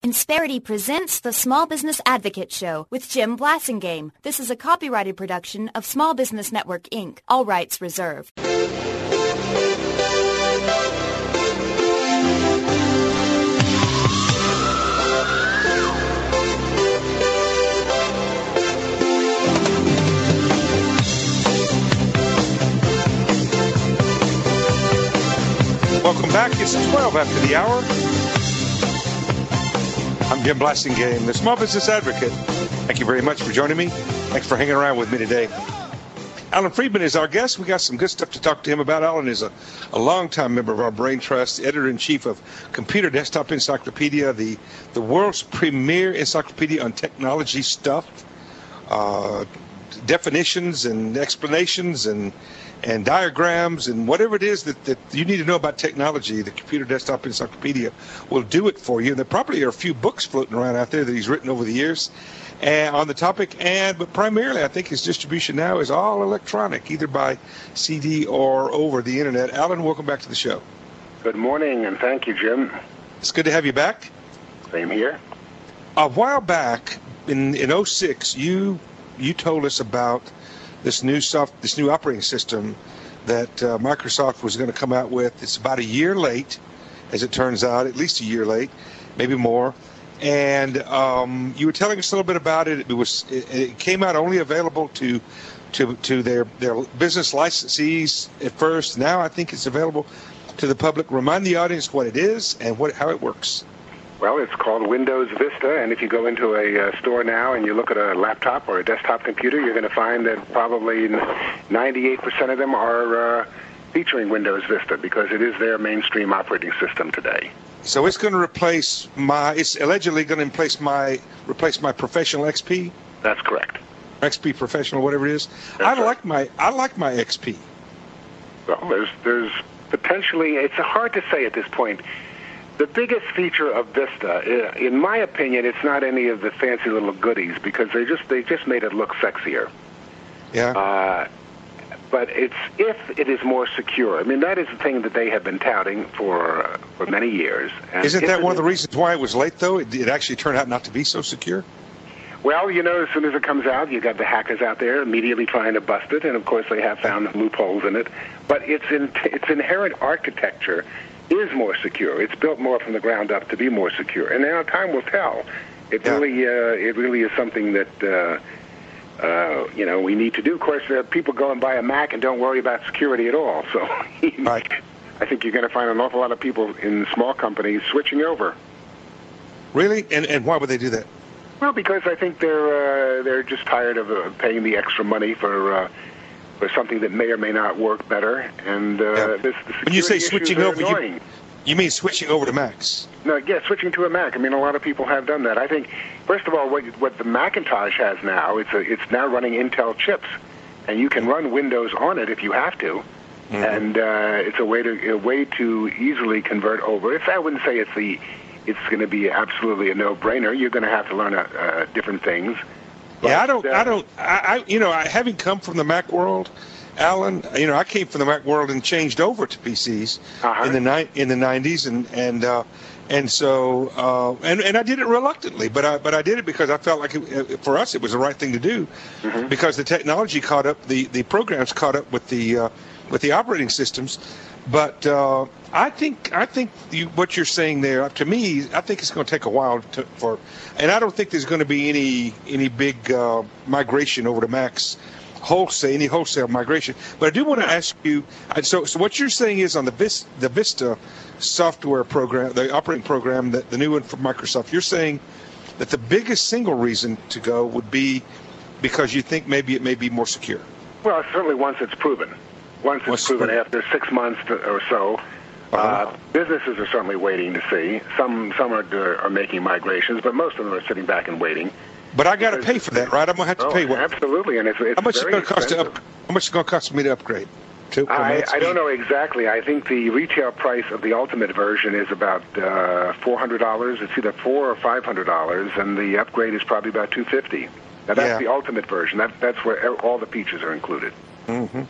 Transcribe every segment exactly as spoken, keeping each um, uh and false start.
Insperity presents the Small Business Advocate Show with Jim Blasingame. This is a copyrighted production of Small Business Network, Incorporated. All rights reserved. Welcome back. It's twelve after the hour. I'm Jim Blasingame, the Small Business Advocate. Thank you very much for joining me. Thanks for hanging around with me today. Alan Friedman is our guest. We got some good stuff to talk to him about. Alan is a, a longtime member of our Brain Trust, editor-in-chief of Computer Desktop Encyclopedia, the, the world's premier encyclopedia on technology stuff, uh, definitions and explanations and and diagrams and whatever it is that, that you need to know about technology. The Computer Desktop Encyclopedia will do it for you. And there probably are a few books floating around out there that he's written over the years and on the topic. And but primarily, I think his distribution now is all electronic, either by C D or over the internet. Alan, welcome back to the show. Good morning, and thank you, Jim. It's good to have you back. Same here. A while back, in in oh six, you you told us about this new soft, this new operating system that uh, Microsoft was going to come out with. It's about a year late, as it turns out, at least a year late, maybe more. And um, you were telling us a little bit about it. It was it, it came out only available to to to their their business licensees at first. Now I think it's available to the public. Remind the audience what it is and what how it works. Well, it's called Windows Vista, and if you go into a uh, store now and you look at a laptop or a desktop computer, you're going to find that probably ninety-eight percent of them are uh, featuring Windows Vista because it is their mainstream operating system today. So it's going to replace my, it's allegedly going to replace my, replace my Professional X P? That's correct. X P Professional, whatever it is. That's I right. like my, I like my X P. Well, there's, there's potentially, it's hard to say at this point. The biggest feature of Vista, in my opinion, it's not any of the fancy little goodies because they just they just made it look sexier. Yeah. Uh, but it's if it is more secure. I mean, that is the thing that they have been touting for uh, for many years. And Isn't that one of the is, reasons why it was late, though? It, it actually turned out not to be so secure? Well, you know, as soon as it comes out, you got the hackers out there immediately trying to bust it, and of course they have found loopholes in it. But its in, its inherent architecture is more secure. It's built more from the ground up to be more secure. And now time will tell. It yeah. really uh, it really is something that, uh, uh, you know, we need to do. Of course, there are people go and buy a Mac and don't worry about security at all. So right. I think you're going to find an awful lot of people in small companies switching over. Really? And and why would they do that? Well, because I think they're, uh, they're just tired of uh, paying the extra money for... Uh, or something that may or may not work better, and uh, yeah. this, the when you say switching over, you, you mean switching over to Macs? No, yeah, switching to a Mac. I mean, a lot of people have done that. I think, first of all, what, what the Macintosh has now, it's a, it's now running Intel chips, and you can run Windows on it if you have to, mm-hmm. and uh, it's a way to a way to easily convert over. It's I wouldn't say it's the it's going to be absolutely a no-brainer. You're going to have to learn uh, uh, different things. But, yeah, I don't, uh, I don't, I, I, you know, I, having come from the Mac world, Alan, you know, I came from the Mac world and changed over to P Cs uh-huh. in the ni- in the nineties, and and uh, and so uh, and and I did it reluctantly, but I but I did it because I felt like it, for us it was the right thing to do, mm-hmm. because the technology caught up, the, the programs caught up with the uh, with the operating systems, but. Uh, I think I think you, what you're saying there, to me, I think it's going to take a while to, for, and I don't think there's going to be any any big uh, migration over to Macs, wholesale any wholesale migration. But I do want to ask you, so so what you're saying is on the Vista, the Vista software program, the operating program, that the new one from Microsoft, you're saying that the biggest single reason to go would be because you think maybe it may be more secure. Well, certainly once it's proven, once it's once proven proven. After six months to, or so. Uh, businesses are certainly waiting to see. Some some are are making migrations, but most of them are sitting back and waiting. But I got to pay for that, right? I'm gonna have to oh, pay. What? Absolutely, and it's, it's how much is very going to cost to up, How much is going to cost me to upgrade? To, I, I don't know exactly. I think the retail price of the Ultimate version is about uh, four hundred dollars. It's either four or five hundred dollars, and the upgrade is probably about two fifty. Now that's yeah. the Ultimate version. That that's where all the features are included. Mm-hmm.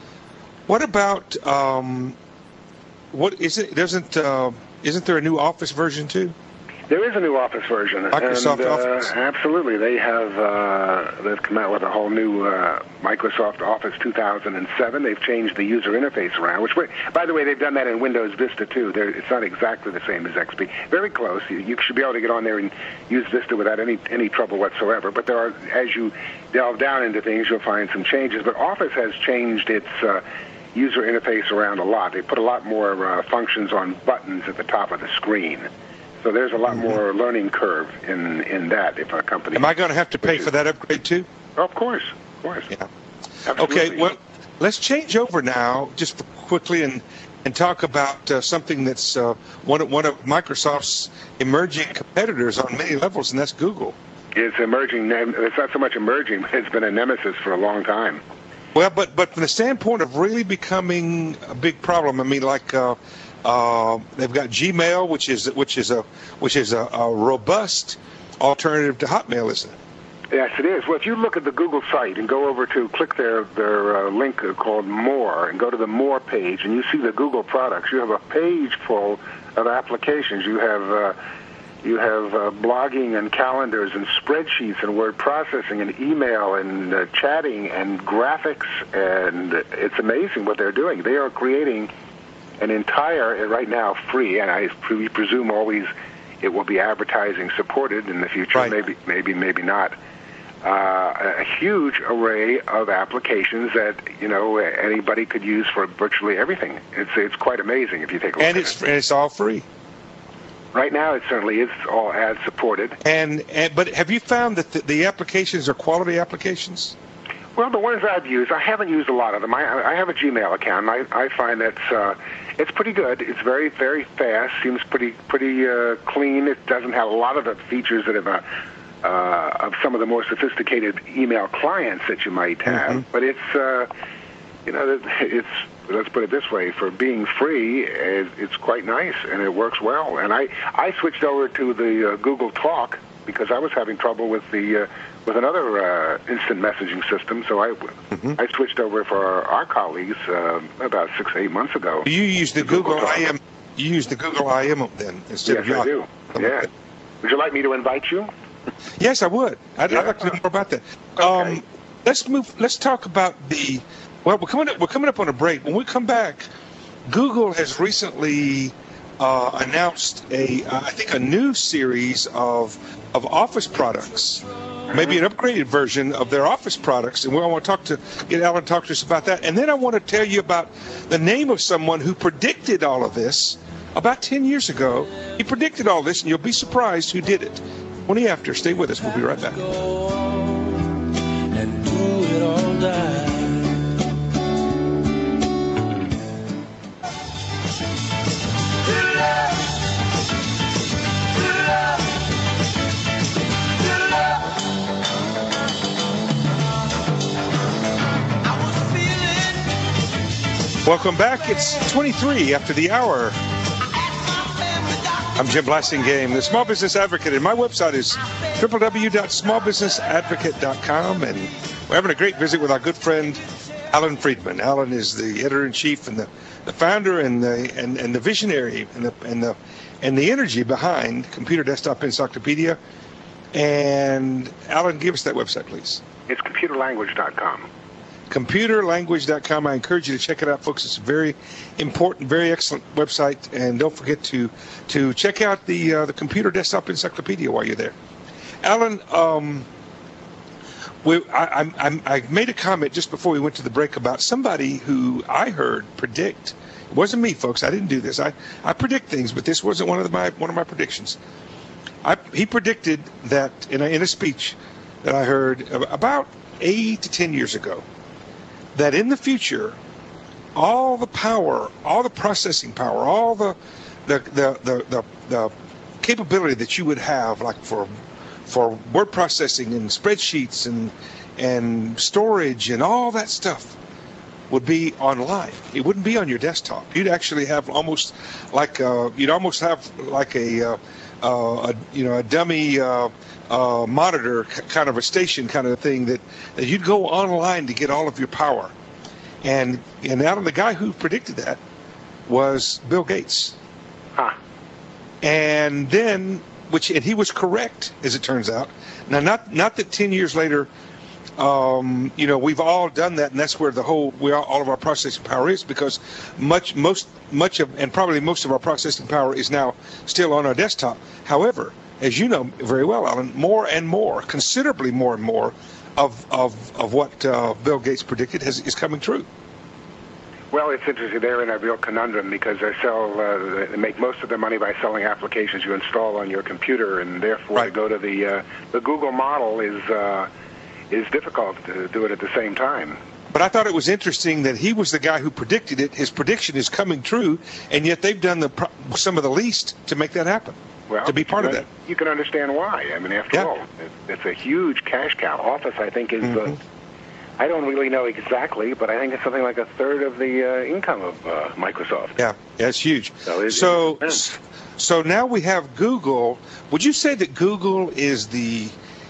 What about? Um, What is it? Doesn't uh, isn't there a new Office version too? There is a new Office version. Microsoft and, uh, Office. Absolutely. They have uh, they've come out with a whole new uh, Microsoft Office two thousand seven. They've changed the user interface around, which, by the way, they've done that in Windows Vista, too. They're, it's not exactly the same as X P. Very close. You, you should be able to get on there and use Vista without any, any trouble whatsoever. But there are, as you delve down into things, you'll find some changes. But Office has changed its uh, user interface around a lot. They put a lot more uh, functions on buttons at the top of the screen. So there's a lot mm-hmm. more learning curve in, in that if a company... Am I going to have to pay for that upgrade too? Oh, of course, of course. Yeah. Absolutely. Okay, well, let's change over now just quickly and, and talk about uh, something that's uh, one, of, one of Microsoft's emerging competitors on many levels, and that's Google. It's emerging. It's not so much emerging, but it's been a nemesis for a long time. Well, but, but from the standpoint of really becoming a big problem, I mean, like... Uh, Uh, they've got Gmail, which is which is a which is a, a robust alternative to Hotmail, isn't it? Yes, it is. Well, if you look at the Google site and go over to click their their uh, link called More and go to the More page, and you see the Google products, you have a page full of applications. You have uh, you have uh, blogging and calendars and spreadsheets and word processing and email and uh, chatting and graphics, and it's amazing what they're doing. They are creating an entire, right now free, and I pre- presume always it will be advertising supported in the future, right. maybe, maybe, maybe not. Uh, a huge array of applications that you know anybody could use for virtually everything. It's it's quite amazing if you take a look and at it's, it. And it's all free. Right now, it certainly is all ad supported. And, and but have you found that the, the applications are quality applications? Well, the ones I've used, I haven't used a lot of them. I, I have a Gmail account, and I, I find that's uh, it's pretty good. It's very, very fast. Seems pretty, pretty uh, clean. It doesn't have a lot of the features that have uh, uh, of some of the more sophisticated email clients that you might have. Mm-hmm. But it's, uh, you know, it's let's put it this way: for being free, it's quite nice and it works well. And I, I switched over to the uh, Google Talk because I was having trouble with the. Uh, with another uh, instant messaging system, so I, mm-hmm. I switched over for our, our colleagues uh, about six, eight months ago. You use the Google, Google I M. You use the Google I M then instead yes, of Yahoo. Yes, I do. Yeah. Would you like me to invite you? Yes, I would. I'd, yeah. I'd like to know more about that. Okay. Um, let's move. Let's talk about the. Well, we're coming up. We're coming up on a break. When we come back, Google has recently uh, announced a, uh, I think, a new series of of Office products. Maybe an upgraded version of their Office products, and we want to talk to get Alan to talk to us about that. And then I want to tell you about the name of someone who predicted all of this about ten years ago. He predicted all this, and you'll be surprised who did it. twenty after, stay with us. We'll be right back. And do it all night. Welcome back. It's twenty-three after the hour. I'm Jim Blasingame, the Small Business Advocate, and my website is w w w dot small business advocate dot com, and we're having a great visit with our good friend Alan Friedman. Alan is the editor-in-chief and the, the founder and the and, and the visionary and the and the and the energy behind Computer Desktop Encyclopedia. And Alan, give us that website, please. It's computer language dot com. computer language dot com. I encourage you to check it out, folks. It's a very important, very excellent website, and don't forget to to check out the uh, the Computer Desktop Encyclopedia while you're there. Alan, um, we, I, I, I made a comment just before we went to the break about somebody who I heard predict. It wasn't me, folks. I didn't do this. I, I predict things, but this wasn't one of my one of my predictions. I, he predicted that in a, in a speech that I heard about eight to ten years ago, that in the future, all the power, all the processing power, all the the the the, the, the capability that you would have, like for for word processing and spreadsheets and and storage and all that stuff, would be online. It wouldn't be on your desktop. You'd actually have almost like a, you'd almost have like a, uh, uh, a you know a dummy uh, uh, monitor kind of a station kind of thing that, that you'd go online to get all of your power. And and now the guy who predicted that was Bill Gates. Huh. And then which and he was correct, as it turns out. Now, not not that ten years later, um, you know, we've all done that, and that's where the whole we all, all of our processing power is, because much most much of and probably most of our processing power is now still on our desktop. However, as you know very well, Alan, more and more, considerably more and more of of of what uh, Bill Gates predicted has, is coming true. Well, it's interesting. They're in a real conundrum because they sell, uh, they make most of their money by selling applications you install on your computer, and therefore right. to go to the uh, the Google model is uh, is difficult to do it at the same time. But I thought it was interesting that he was the guy who predicted it. His prediction is coming true, and yet they've done the pro- some of the least to make that happen. Well, to be part of that. You can understand why. I mean, after yeah. all, it, it's a huge cash cow. Office, I think, is mm-hmm. the. I don't really know exactly, but I think it's something like a third of the uh, income of uh, Microsoft. Yeah, yeah, it's huge. So, it's, so, it's so now we have Google. Would you say that Google is the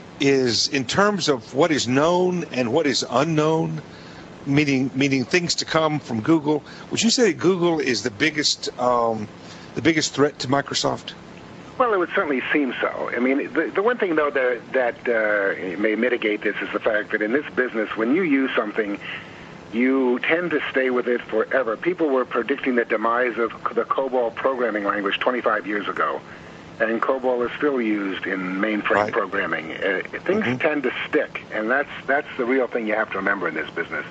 is in terms of what is known and what is unknown, meaning meaning things to come from Google? Would you say that Google is the biggest um, the biggest threat to Microsoft? Well, it would certainly seem so. I mean, the, the one thing, though, that, that uh, may mitigate this is the fact that in this business, when you use something, you tend to stay with it forever. People were predicting the demise of the COBOL programming language twenty-five years ago, and COBOL is still used in mainframe right. programming. Uh, things mm-hmm. tend to stick, and that's, that's the real thing you have to remember in this business.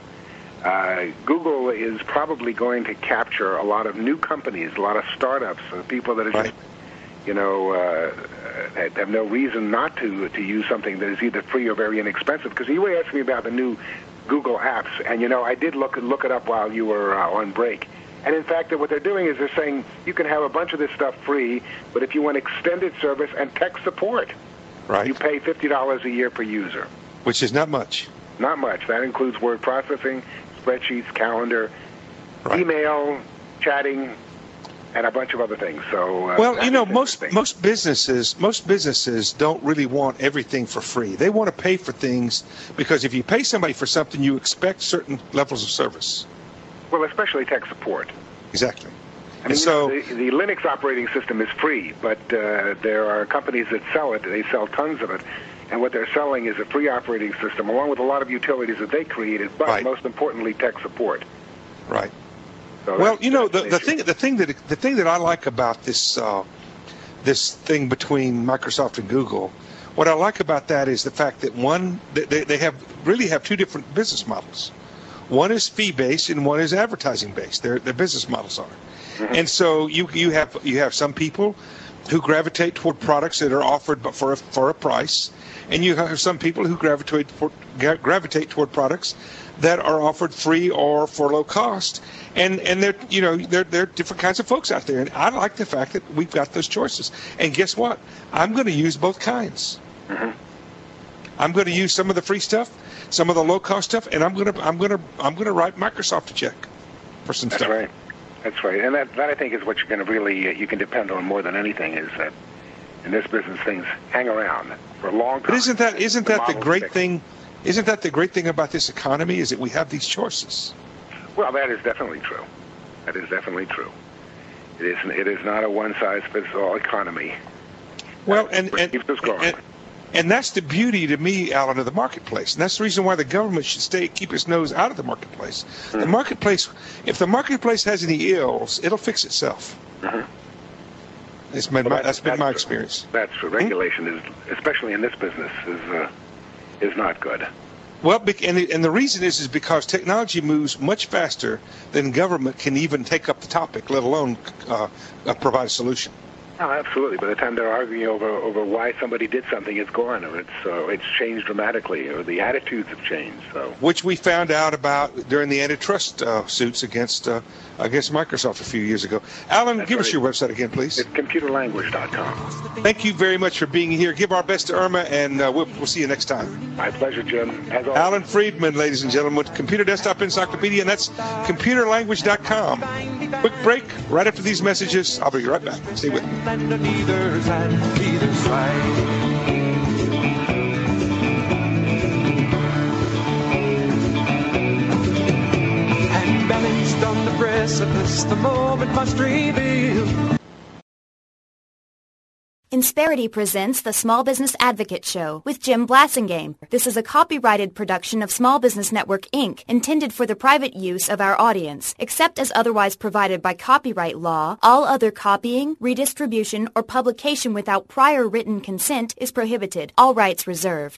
Uh, Google is probably going to capture a lot of new companies, a lot of startups, uh, people that are right. just... you know, uh, have no reason not to to use something that is either free or very inexpensive. Because you were asking me about the new Google apps, and, you know, I did look look it up while you were uh, on break. And, in fact, what they're doing is they're saying you can have a bunch of this stuff free, but if you want extended service and tech support, right. you pay fifty dollars a year per user. Which is not much. Not much. That includes word processing, spreadsheets, calendar, right. email, chatting, and a bunch of other things. So, uh, well, you know, most most businesses most businesses don't really want everything for free. They want to pay for things because if you pay somebody for something, you expect certain levels of service. Well, especially tech support. Exactly. I mean, so you know, the, the Linux operating system is free, but uh, there are companies that sell it. They sell tons of it. And what they're selling is a free operating system, along with a lot of utilities that they created, but right. most importantly, tech support. Right. So well, you know, the, the thing the thing that the thing that I like about this uh, this thing between Microsoft and Google, what I like about that is the fact that one they, they have really have two different business models. One is fee based and one is advertising based. Their their business models are, mm-hmm. and so you you have you have some people who gravitate toward products that are offered but for a, for a price, and you have some people who gravitate for, gravitate toward products that are offered free or for low cost. And and they're you know there there are different kinds of folks out there, and I like the fact that we've got those choices. And guess what? I'm going to use both kinds. Mm-hmm. I'm going to use some of the free stuff, some of the low cost stuff, and I'm going to I'm going to I'm going to write Microsoft a check for some That's stuff. That's right. That's right. And that that I think is what you're going to really uh, you can depend on more than anything is that in this business things hang around for a long time. But isn't that isn't the that the great stick. thing? Isn't that the great thing about this economy? Is that we have these choices. Well, that is definitely true. That is definitely true. It is. It is not a one-size-fits-all economy. Well, and and, keeps us going. and and that's the beauty to me, Alan, of the marketplace, and that's the reason why the government should stay keep its nose out of the marketplace. Mm-hmm. The marketplace, if the marketplace has any ills, it'll fix itself. Mm-hmm. It's been well, my, that's, that's been that's my experience. That's true. Regulation hmm? is, especially in this business, is uh, is not good. Well, and the, and the reason is is because technology moves much faster than government can even take up the topic, let alone uh, uh, provide a solution. Oh, absolutely. By the time they're arguing over over why somebody did something, it's gone, or it's uh, it's changed dramatically, or the attitudes have changed. So, which we found out about during the antitrust uh, suits against uh, against Microsoft a few years ago. Alan, That's give right. us your website again, please. It's computer language dot com. Thank you very much for being here. Give our best to Irma, and uh, we'll, we'll see you next time. My pleasure, Jim. As always. Alan Friedman, ladies and gentlemen, with Computer Desktop Encyclopedia, and that's computer language dot com. Quick break. Right after these messages, I'll be right back. Stay with me. Side, either side. And balanced on the precipice, the moment must reveal. Insperity presents the Small Business Advocate Show with Jim Blasingame. This is a copyrighted production of Small Business Network, Incorporated, intended for the private use of our audience. Except as otherwise provided by copyright law, all other copying, redistribution, or publication without prior written consent is prohibited. All rights reserved.